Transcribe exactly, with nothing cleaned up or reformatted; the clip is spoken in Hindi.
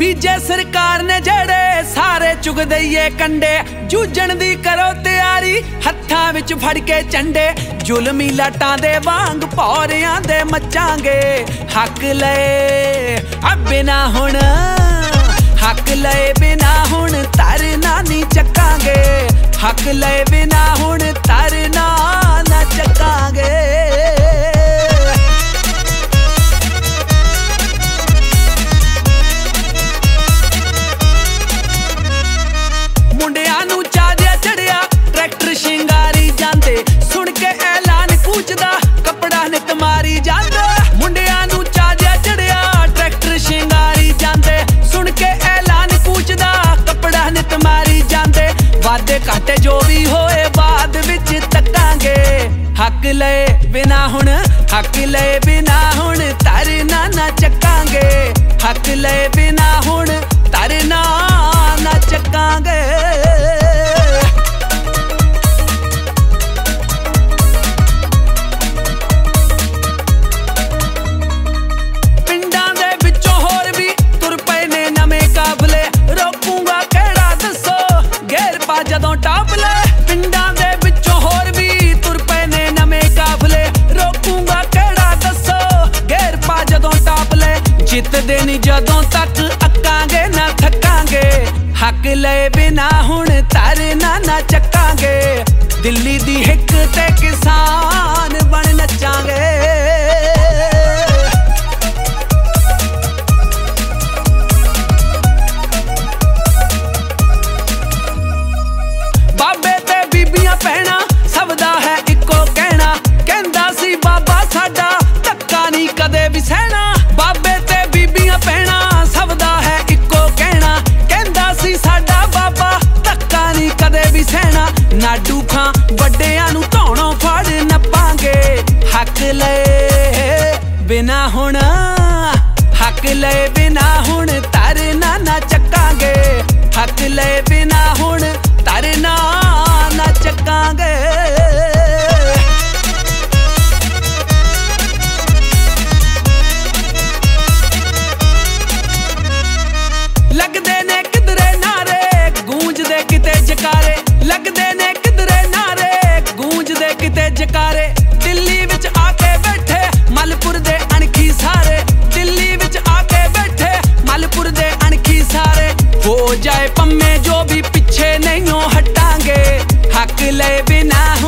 बीजे सरकार ने जड़े सारे चुग दईए कंडे, जूझण दी करो तैयारी हत्थां विच फड़ के झंडे। जुलमी लाटां दे वांग पौरियां दे मचांगे, हक लए अब बिना हुण हक लए बिना हुण तरना नी चकांगे, हक लए बिना हुण तरना ना चकांगे। मुंडियां नू चादिया चढ़िया ट्रैक्टर शिंगारी जांदे, सुन के ऐलान कूचदा कपड़ा नित मारी जांदे। मुंडियां नू चादिया चढ़िया ट्रैक्टर शिंगारी जांदे, सुन के ऐलान कूचदा कपड़ा नित मारी जांदे। वादे घाटे जो भी होए बाद विच तकांगे, हक लए बिना हुण हक लए बिना हुण तरना ना चकांगे, हक लए बिना हुण तरना ना चकांगे। पिंडां दे विचों होर भी तुर पए ने नवें काफले, रोकूंगा केड़ा दसो घेर पा जदों टापले। पिंडां दे विचों होर भी तुर पए ने नवें काफले, रोकूंगा केड़ा दसो घेर पा जदों टापले। जितदे नी जदों तक अकांगे ना थकांगे, हक लए बिना हुण तरना ना चकांगे। दिल्ली दी हिक ते किसान बन नचांगे। बाबे ते बीबियां भैणां सब दा है इक्को कहना, कहंदा सी बाबा साडा धक्का नी कदे भी सहना। बाबे ते बीबियां भैणां सब दा है इक्को कहना, कहंदा सी साडा बाबा धक्का नी कदे भी सहना। नाडू खां वड्डियां नू धौणों फड़ नपांगे, हक लए बिना हुण हक लए बिना हुण तरना ना चकांगे, हक लए बिना हुण तरना ना चकांगे। लगदे ने किधरे नारे गूंजदे किते जकारे, लगदे ने किधरे नारे गूंजदे किते जकारे। दिल्ली विच आके बैठे मलपुर दे अणखी सारे, दिल्ली विच आके बैठे मलपुर दे अणखी सारे। हो जाए पम्मे जो भी पीछे नहीं हटांगे, हक लए बिना